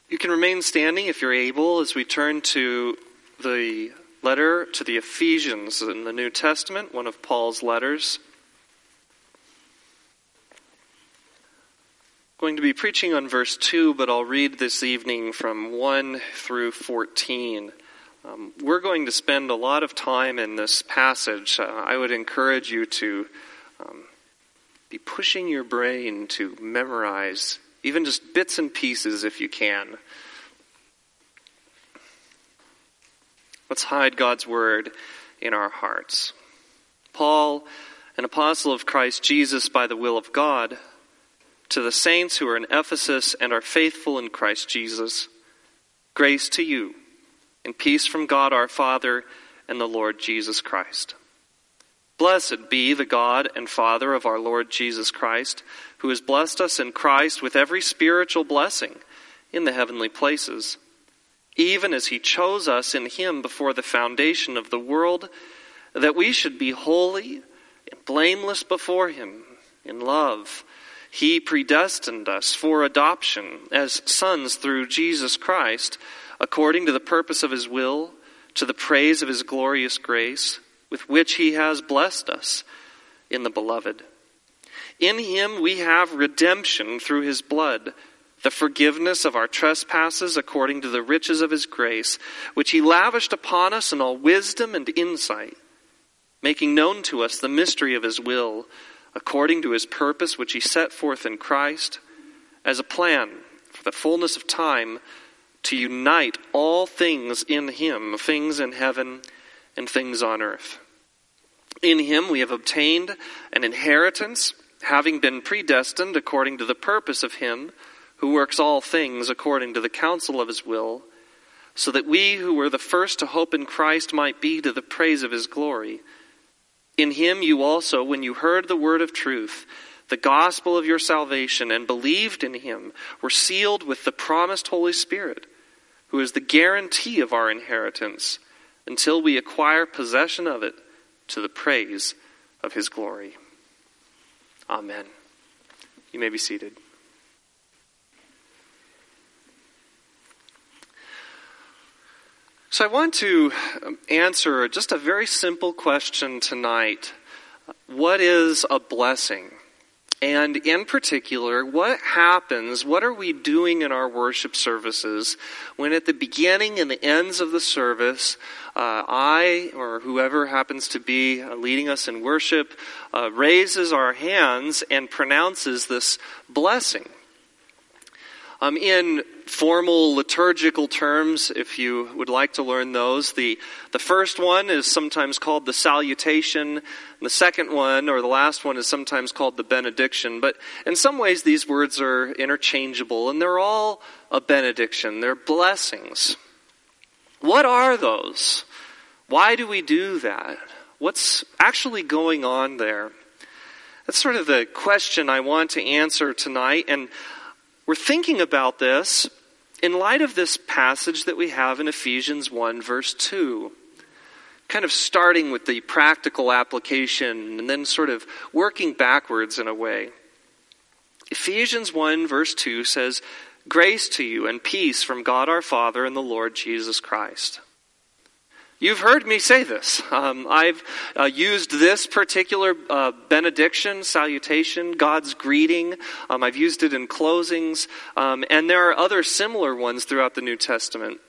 You can remain standing if you're able as we turn to the letter to the Ephesians in the New Testament, one of Paul's letters. I'm going to be preaching on verse 2, but I'll read this evening from 1 through 14. We're going to spend a lot of time in this passage. I would encourage you to be pushing your brain to memorize even just bits and pieces if you can. Let's hide God's word in our hearts. Paul, an apostle of Christ Jesus by the will of God, to the saints who are in Ephesus and are faithful in Christ Jesus, grace to you, and peace from God our Father and the Lord Jesus Christ. Blessed be the God and Father of our Lord Jesus Christ, who has blessed us in Christ with every spiritual blessing in the heavenly places, even as he chose us in him before the foundation of the world, that we should be holy and blameless before him in love. He predestined us for adoption as sons through Jesus Christ, according to the purpose of his will, to the praise of his glorious grace, with which he has blessed us in the Beloved. In him we have redemption through his blood, the forgiveness of our trespasses according to the riches of his grace, which he lavished upon us in all wisdom and insight, making known to us the mystery of his will, according to his purpose which he set forth in Christ, as a plan for the fullness of time, to unite all things in him, things in heaven and things on earth. In him we have obtained an inheritance, having been predestined according to the purpose of him who works all things according to the counsel of his will, so that we who were the first to hope in Christ might be to the praise of his glory. In him you also, when you heard the word of truth, the gospel of your salvation, and believed in him, were sealed with the promised Holy Spirit, who is the guarantee of our inheritance, until we acquire possession of it to the praise of his glory. Amen. You may be seated. So I want to answer just a very simple question tonight. What is a blessing? And in particular, what happens, what are we doing in our worship services when at the beginning and the ends of the service, I or whoever happens to be leading us in worship raises our hands and pronounces this blessing? In formal liturgical terms, if you would like to learn those, the first one is sometimes called the salutation, and the second one, or the last one, is sometimes called the benediction. But in some ways, these words are interchangeable, and they're all a benediction. They're blessings. What are those? Why do we do that? What's actually going on there? That's sort of the question I want to answer tonight, and we're thinking about this in light of this passage that we have in Ephesians 1, verse 2. Kind of starting with the practical application and then sort of working backwards in a way. Ephesians 1, verse 2 says, "Grace to you and peace from God our Father and the Lord Jesus Christ." You've heard me say this. I've used this particular benediction, salutation, God's greeting. I've used it in closings, and there are other similar ones throughout the New Testament.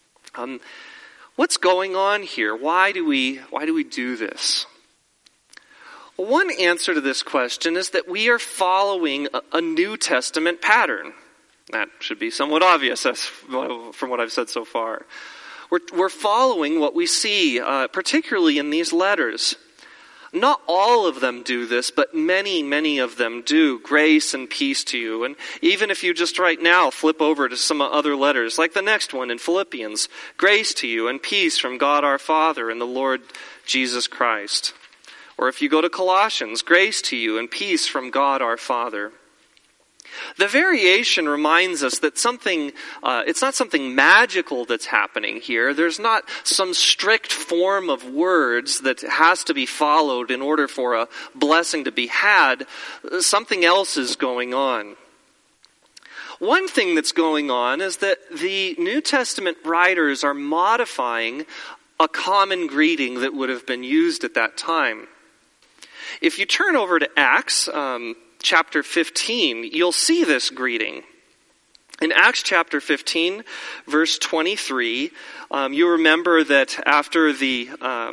What's going on here? Why do we do this? Well, one answer to this question is that we are following a New Testament pattern. That should be somewhat obvious from what I've said so far. We're following what we see, particularly in these letters. Not all of them do this, but many, many of them do. Grace and peace to you. And even if you just right now flip over to some other letters, like the next one in Philippians, grace to you and peace from God our Father and the Lord Jesus Christ. Or if you go to Colossians, grace to you and peace from God our Father. The variation reminds us that it's not something magical that's happening here. There's not some strict form of words that has to be followed in order for a blessing to be had. Something else is going on. One thing that's going on is that the New Testament writers are modifying a common greeting that would have been used at that time. If you turn over to Acts chapter 15, you'll see this greeting. In Acts chapter 15, verse 23, you remember that after the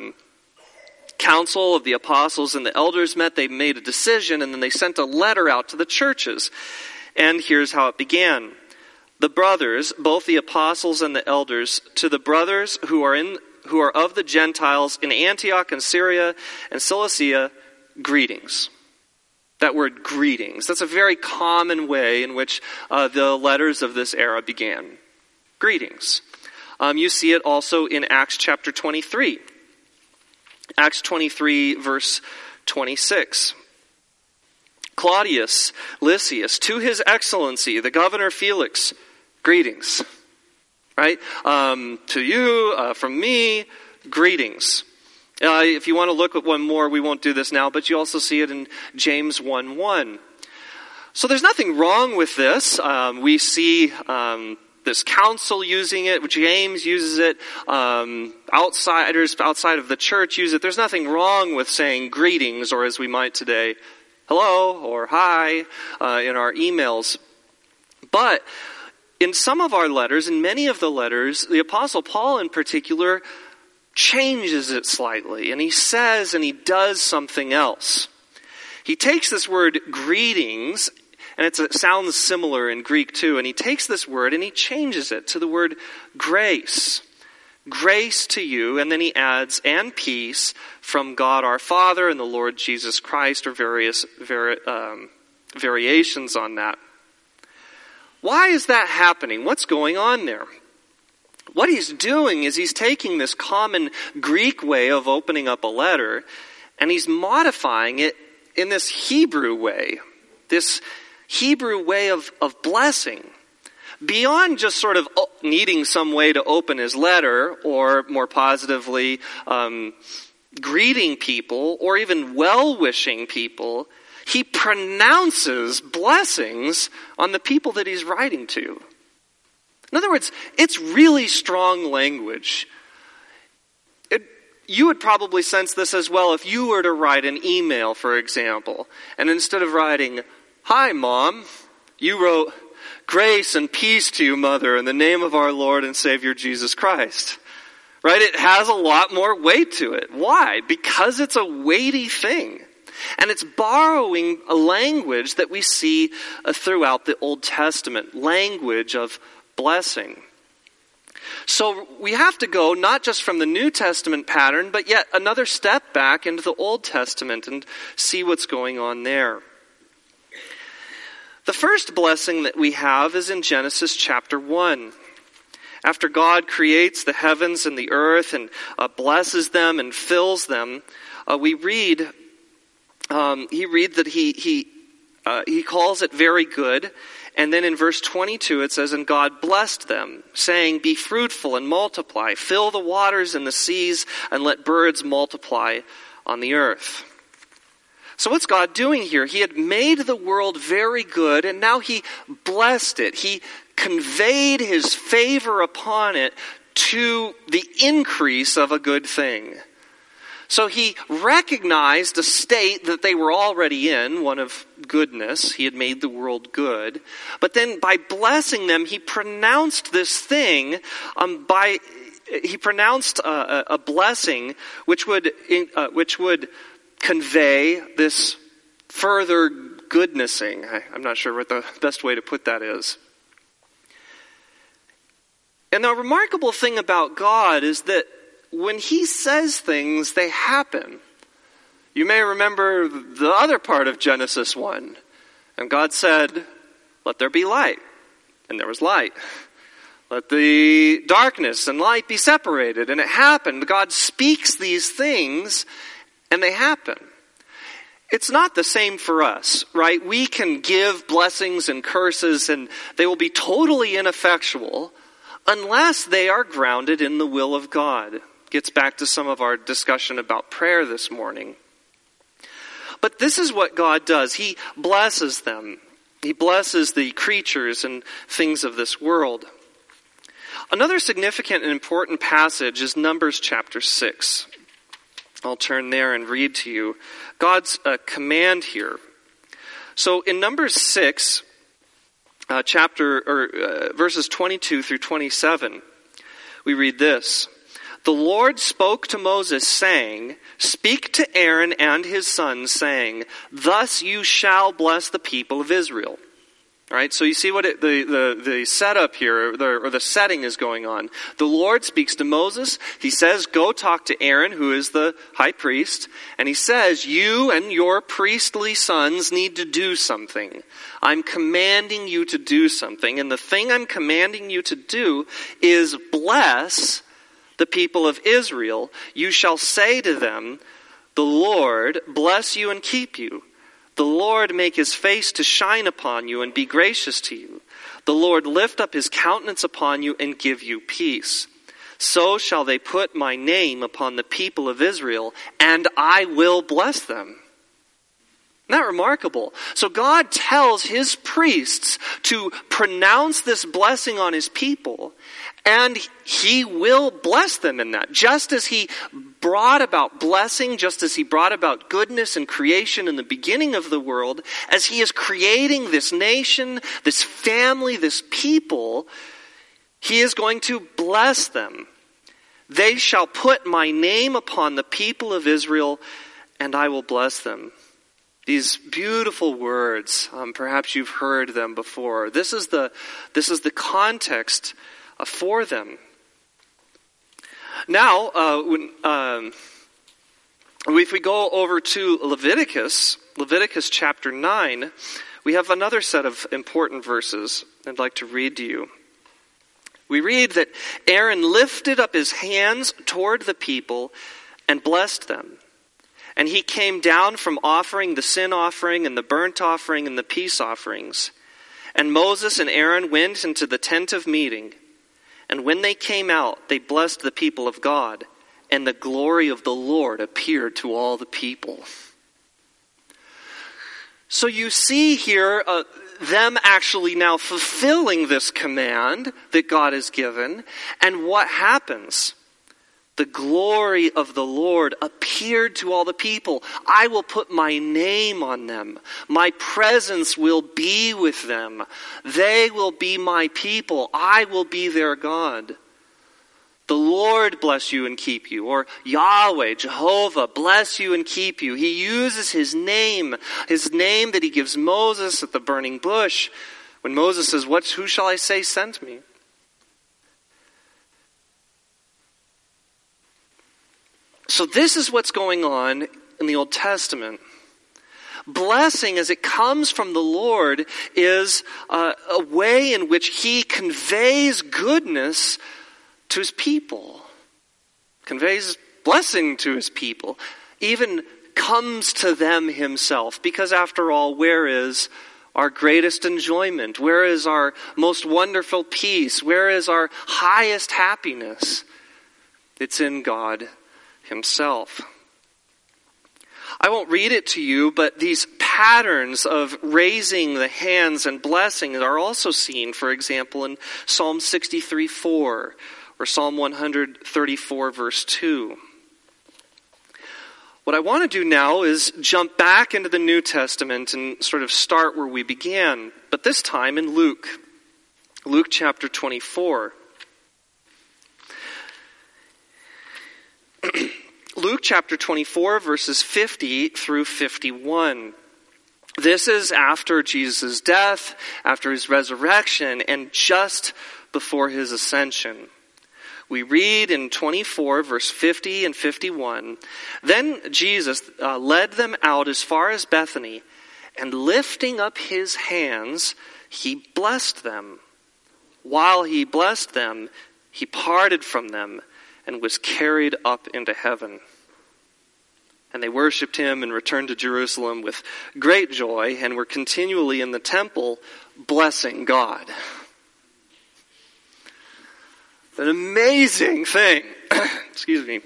council of the apostles and the elders met, they made a decision, and then they sent a letter out to the churches. And here's how it began. The brothers, both the apostles and the elders, to the brothers who are of the Gentiles in Antioch and Syria and Cilicia, greetings. That word greetings. That's a very common way in which the letters of this era began. Greetings. You see it also in Acts chapter 23. Acts 23 verse 26. Claudius Lysias, to his excellency, the governor Felix, greetings. Right? To you, from me, greetings. If you want to look at one more, we won't do this now, but you also see it in James 1:1. So there's nothing wrong with this. We see this council using it. James uses it. Outsiders outside of the church use it. There's nothing wrong with saying greetings, or as we might today, hello or hi in our emails. But in some of our letters, in many of the letters, the Apostle Paul in particular changes it slightly, and he says and he does something else. He takes this word greetings, and it sounds similar in Greek too, and he takes this word and he changes it to the word grace. Grace to you, and then he adds, and peace from God our Father and the Lord Jesus Christ, or various variations on that. Why is that happening? What's going on there? What he's doing is he's taking this common Greek way of opening up a letter, and he's modifying it in this Hebrew way of blessing. Beyond just sort of needing some way to open his letter, or more positively, greeting people, or even well-wishing people, he pronounces blessings on the people that he's writing to. In other words, it's really strong language. You would probably sense this as well if you were to write an email, for example, and instead of writing, "Hi, Mom," you wrote, "Grace and peace to you, Mother, in the name of our Lord and Savior Jesus Christ." Right? It has a lot more weight to it. Why? Because it's a weighty thing. And it's borrowing a language that we see throughout the Old Testament, language of blessing. So we have to go not just from the New Testament pattern, but yet another step back into the Old Testament and see what's going on there. The first blessing that we have is in Genesis chapter 1. After God creates the heavens and the earth and blesses them and fills them, we read that he calls it very good. And then in verse 22 it says, "And God blessed them, saying, Be fruitful and multiply, fill the waters and the seas, and let birds multiply on the earth." So what's God doing here? He had made the world very good, and now he blessed it. He conveyed his favor upon it to the increase of a good thing. So he recognized a state that they were already in, one of goodness. He had made the world good. But then by blessing them, he pronounced this thing, he pronounced a blessing which would convey this further goodnessing. I'm not sure what the best way to put that is. And the remarkable thing about God is that when he says things, they happen. You may remember the other part of Genesis 1. And God said, "Let there be light." And there was light. "Let the darkness and light be separated." And it happened. God speaks these things, and they happen. It's not the same for us, right? We can give blessings and curses, and they will be totally ineffectual unless they are grounded in the will of God. Gets back to some of our discussion about prayer this morning. But this is what God does. He blesses them. He blesses the creatures and things of this world. Another significant and important passage is Numbers chapter 6. I'll turn there and read to you God's command here. So in Numbers 6, verses 22 through 27, we read this. The Lord spoke to Moses, saying, "Speak to Aaron and his sons, saying, Thus you shall bless the people of Israel." All right, so you see what the setup here, or the setting is going on. The Lord speaks to Moses. He says, go talk to Aaron, who is the high priest. And he says, you and your priestly sons need to do something. I'm commanding you to do something. And the thing I'm commanding you to do is bless the people of Israel. You shall say to them, the Lord bless you and keep you. The Lord make his face to shine upon you and be gracious to you. The Lord lift up his countenance upon you and give you peace. So shall they put my name upon the people of Israel, and I will bless them. Isn't that remarkable? So God tells his priests to pronounce this blessing on his people, and he will bless them in that. Just as he brought about blessing, just as he brought about goodness and creation in the beginning of the world, as he is creating this nation, this family, this people, he is going to bless them. They shall put my name upon the people of Israel, and I will bless them. These beautiful words, perhaps you've heard them before. This is the context for them. Now, if we go over to Leviticus chapter 9, we have another set of important verses I'd like to read to you. We read that Aaron lifted up his hands toward the people and blessed them. And he came down from offering the sin offering and the burnt offering and the peace offerings. And Moses and Aaron went into the tent of meeting. And when they came out, they blessed the people of God. And the glory of the Lord appeared to all the people. So you see here them actually now fulfilling this command that God has given. And what happens? The glory of the Lord appeared to all the people. I will put my name on them. My presence will be with them. They will be my people. I will be their God. The Lord bless you and keep you. Or Yahweh, Jehovah, bless you and keep you. He uses his name that he gives Moses at the burning bush. When Moses says, who shall I say sent me? So this is what's going on in the Old Testament. Blessing, as it comes from the Lord, is a way in which he conveys goodness to his people. Conveys blessing to his people. Even comes to them himself. Because after all, where is our greatest enjoyment? Where is our most wonderful peace? Where is our highest happiness? It's in God himself. I won't read it to you, but these patterns of raising the hands and blessing are also seen, for example, in Psalm 63:4 or Psalm 134 verse 2. What I want to do now is jump back into the New Testament and sort of start where we began, but this time in Luke. Luke chapter 24. Luke chapter 24, verses 50 through 51. This is after Jesus' death, after his resurrection, and just before his ascension. We read in 24, verse 50 and 51, Then Jesus led them out as far as Bethany, and lifting up his hands, he blessed them. While he blessed them, he parted from them, and was carried up into heaven. And they worshipped him and returned to Jerusalem with great joy and were continually in the temple blessing God. An amazing thing. Excuse me.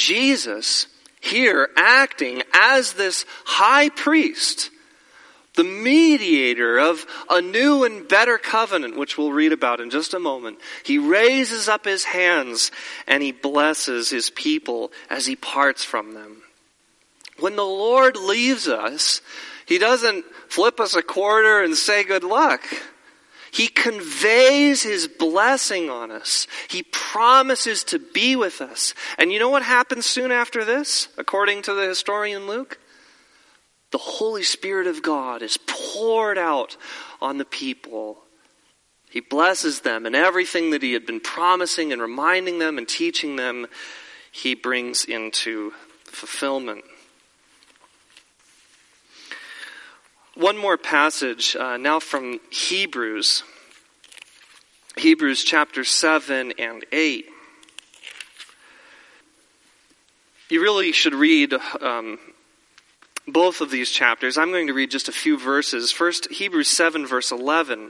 Jesus here acting as this high priest, the mediator of a new and better covenant, which we'll read about in just a moment. He raises up his hands and he blesses his people as he parts from them. When the Lord leaves us, he doesn't flip us a quarter and say good luck. He conveys his blessing on us. He promises to be with us. And you know what happens soon after this, according to the historian Luke? The Holy Spirit of God is poured out on the people. He blesses them, and everything that he had been promising and reminding them and teaching them, he brings into fulfillment. One more passage now from Hebrews. Hebrews chapter 7 and 8. You really should read both of these chapters. I'm going to read just a few verses. First, Hebrews 7 verse 11.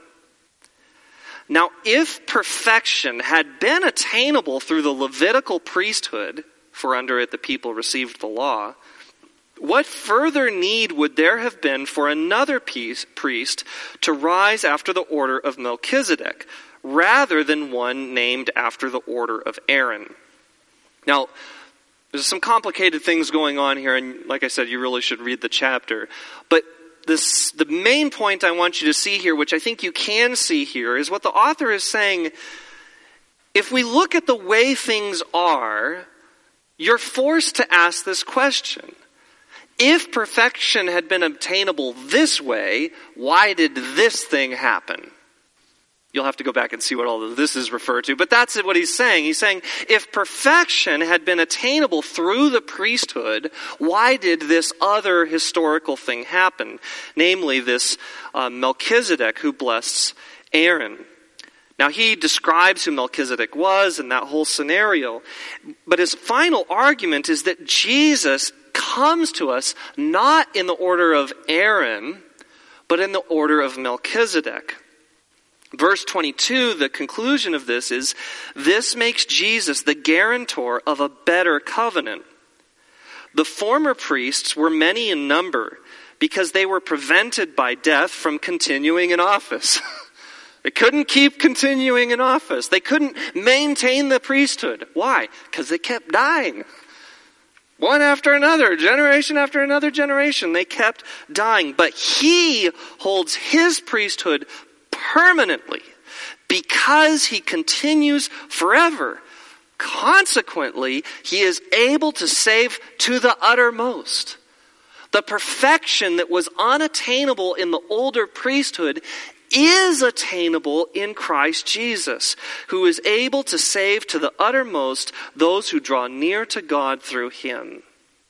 Now, if perfection had been attainable through the Levitical priesthood, for under it the people received the law, what further need would there have been for another priest to rise after the order of Melchizedek, rather than one named after the order of Aaron? Now, there's some complicated things going on here, and like I said, you really should read the chapter. But the main point I want you to see here, which I think you can see here, is what the author is saying. If we look at the way things are, you're forced to ask this question. If perfection had been obtainable this way, why did this thing happen? You'll have to go back and see what all of this is referred to. But that's what he's saying. He's saying, if perfection had been attainable through the priesthood, why did this other historical thing happen? Namely, this Melchizedek who blessed Aaron. Now, he describes who Melchizedek was and that whole scenario. But his final argument is that Jesus comes to us not in the order of Aaron, but in the order of Melchizedek. Verse 22, the conclusion of this is, this makes Jesus the guarantor of a better covenant. The former priests were many in number because they were prevented by death from continuing in office. They couldn't keep continuing in office. They couldn't maintain the priesthood. Why? Because they kept dying. One after another, generation after another generation, they kept dying. But he holds his priesthood permanently because he continues forever. Consequently, he is able to save to the uttermost. The perfection that was unattainable in the older priesthood is attainable in Christ Jesus, who is able to save to the uttermost those who draw near to God through him.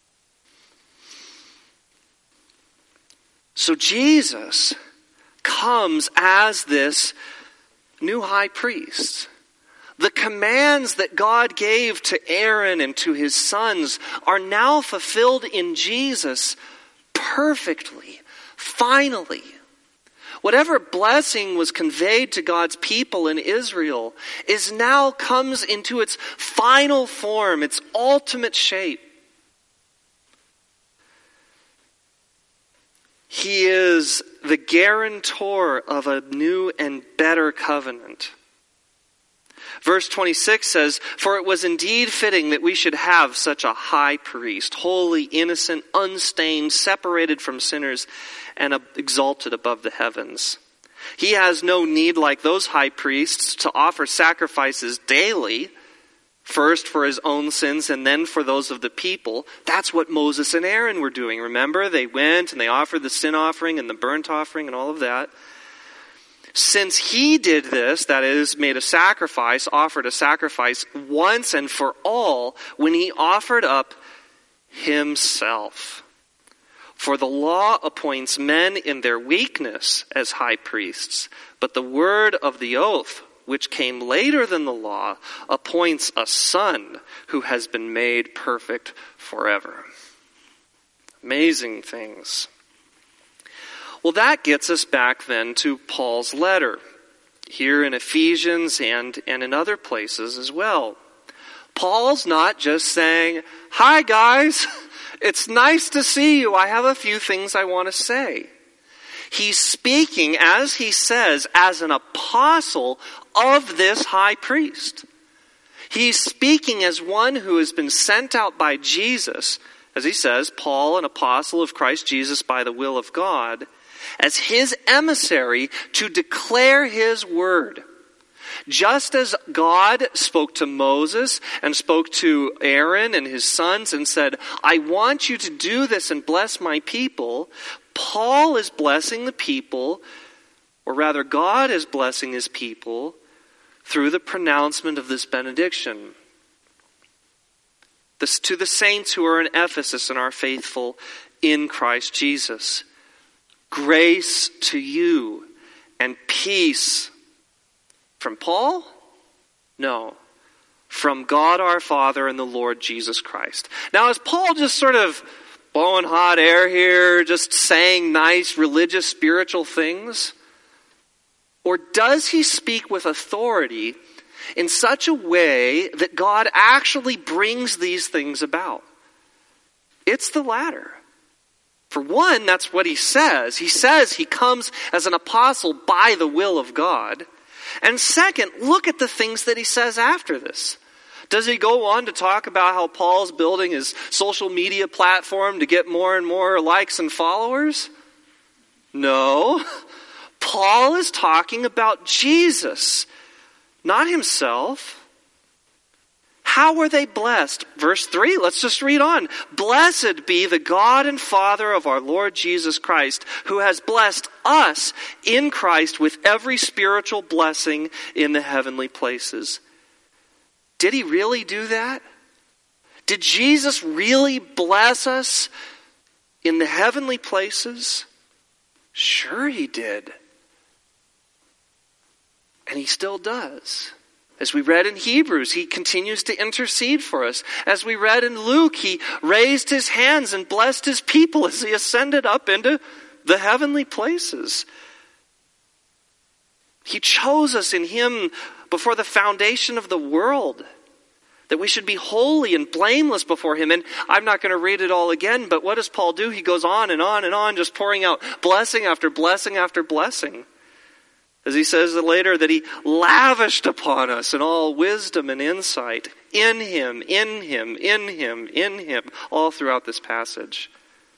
So Jesus comes as this new high priest. The commands that God gave to Aaron and to his sons are now fulfilled in Jesus perfectly, finally. Whatever blessing was conveyed to God's people in Israel is now comes into its final form, its ultimate shape. He is the guarantor of a new and better covenant. Verse 26 says, "For it was indeed fitting that we should have such a high priest, holy, innocent, unstained, separated from sinners, and exalted above the heavens. He has no need, like those high priests, to offer sacrifices daily, first for his own sins and then for those of the people." That's what Moses and Aaron were doing. Remember, they went and they offered the sin offering and the burnt offering and all of that. Since he did this, that is, made a sacrifice, offered a sacrifice once and for all, when he offered up himself. For the law appoints men in their weakness as high priests, but the word of the oath, which came later than the law, appoints a son who has been made perfect forever. Amazing things. Well, that gets us back then to Paul's letter, here in Ephesians and in other places as well. Paul's not just saying, "Hi guys, it's nice to see you. I have a few things I want to say." He's speaking, as he says, as an apostle of this high priest. He's speaking as one who has been sent out by Jesus, as he says, Paul, an apostle of Christ Jesus by the will of God, as his emissary to declare his word. Just as God spoke to Moses and spoke to Aaron and his sons and said, "I want you to do this and bless my people," Paul is blessing the people, or rather God is blessing his people through the pronouncement of this benediction. This to the saints who are in Ephesus and are faithful in Christ Jesus. Grace to you and peace. From Paul? No. From God our Father and the Lord Jesus Christ. Now, is Paul just sort of blowing hot air here, just saying nice religious, spiritual things? Or does he speak with authority in such a way that God actually brings these things about? It's the latter. For one, that's what he says. He says he comes as an apostle by the will of God. And second, look at the things that he says after this. Does he go on to talk about how Paul's building his social media platform to get more and more likes and followers? No. Paul is talking about Jesus, not himself. How were they blessed? Verse 3, let's just read on. "Blessed be the God and Father of our Lord Jesus Christ, who has blessed us in Christ with every spiritual blessing in the heavenly places." Did he really do that? Did Jesus really bless us in the heavenly places? Sure he did. And he still does. As we read in Hebrews, he continues to intercede for us. As we read in Luke, he raised his hands and blessed his people as he ascended up into the heavenly places. He chose us in him before the foundation of the world, that we should be holy and blameless before him. And I'm not going to read it all again, but what does Paul do? He goes on and on and on, just pouring out blessing after blessing after blessing. As he says later, that he lavished upon us in all wisdom and insight, in him, in him, in him, in him, all throughout this passage.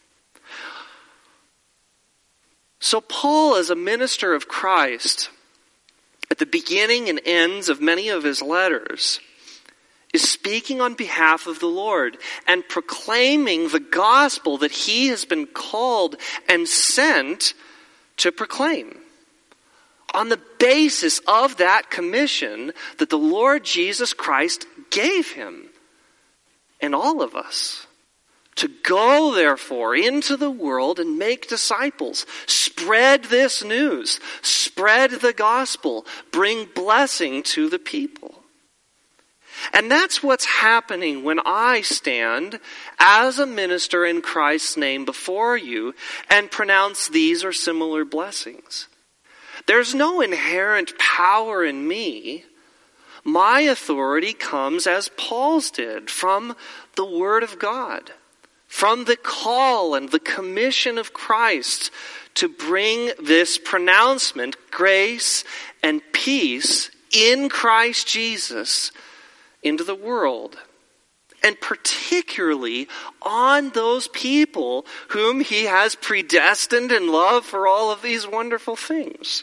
So Paul, as a minister of Christ, at the beginning and ends of many of his letters, is speaking on behalf of the Lord and proclaiming the gospel that he has been called and sent to proclaim, on the basis of that commission that the Lord Jesus Christ gave him and all of us. To go, therefore, into the world and make disciples. Spread this news. Spread the gospel. Bring blessing to the people. And that's what's happening when I stand as a minister in Christ's name before you and pronounce these or similar blessings. There's no inherent power in me. My authority comes, as Paul's did, from the Word of God, from the call and the commission of Christ to bring this pronouncement, grace and peace in Christ Jesus, into the world. And particularly on those people whom he has predestined in love for all of these wonderful things.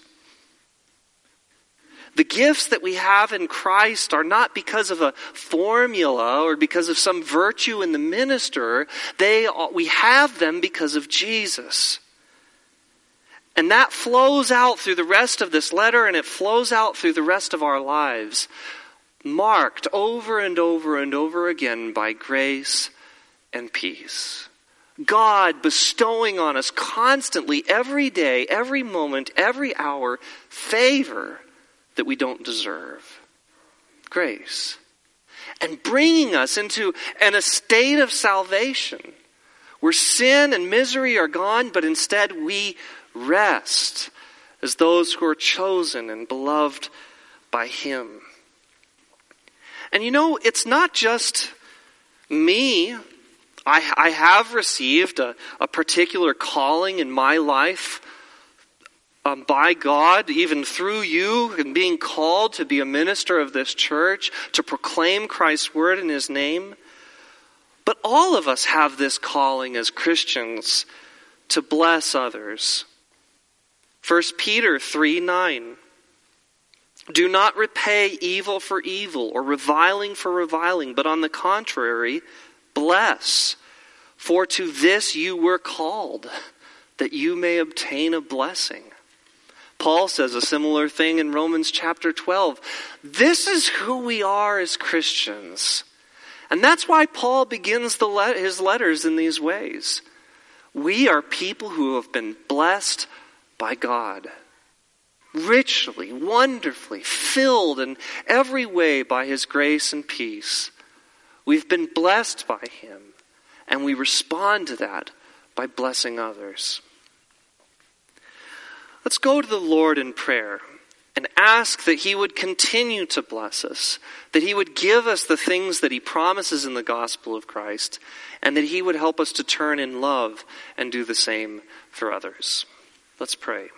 The gifts that we have in Christ are not because of a formula or because of some virtue in the minister. We have them because of Jesus. And that flows out through the rest of this letter, and it flows out through the rest of our lives, marked over and over and over again by grace and peace. God bestowing on us constantly, every day, every moment, every hour, favor that we don't deserve. Grace. And bringing us into an estate of salvation where sin and misery are gone, but instead we rest as those who are chosen and beloved by him. And it's not just me. I have received a particular calling in my life by God, even through you, and being called to be a minister of this church, to proclaim Christ's word in his name. But all of us have this calling as Christians to bless others. 1 Peter 3:9. Do not repay evil for evil or reviling for reviling, but on the contrary, bless. For to this you were called, that you may obtain a blessing. Paul says a similar thing in Romans chapter 12. This is who we are as Christians. And that's why Paul begins his letters in these ways. We are people who have been blessed by God. Richly, wonderfully, filled in every way by his grace and peace. We've been blessed by him, and we respond to that by blessing others. Let's go to the Lord in prayer and ask that he would continue to bless us, that he would give us the things that he promises in the gospel of Christ, and that he would help us to turn in love and do the same for others. Let's pray.